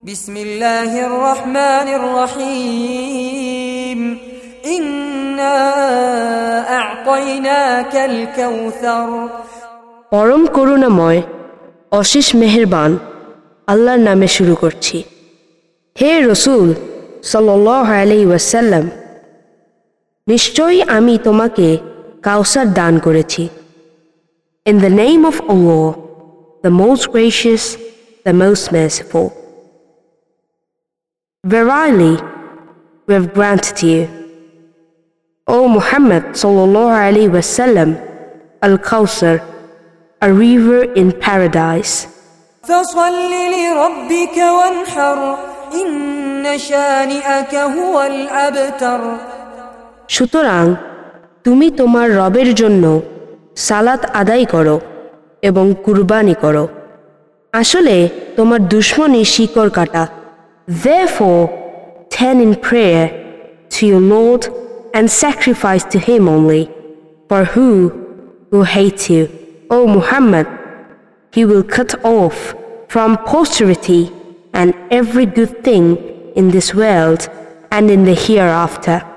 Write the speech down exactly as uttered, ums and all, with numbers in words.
بسم الله الرحمن الرحيم إنا أعطيناك الكوثر পরম করুণাময় অশেষ মেহেরবান আল্লাহর নামে শুরু করছি। হে রাসূল সাল্লাল্লাহু আলাইহি ওয়াসাল্লাম, নিশ্চয়ই আমি তোমাকে কাউসার দান করেছি। In the name of Allah, the most gracious, the most merciful. Verily, we have granted you, O Muhammad sallallahu alaihi wasallam, Al-Kawthar, a river in paradise. فصل لربك وانحر إن شانئك هو الأبتر সুতরাং তুমি তোমার রবের জন্য সালাত আদায় করো এবং কুরবানি করো, আসলে তোমার দুশমনই শিকড় কাটা। Therefore, turn in prayer to your Lord and sacrifice to Him only. For who who hates you, O Muhammad, He will cut off from posterity and every good thing in this world and in the hereafter.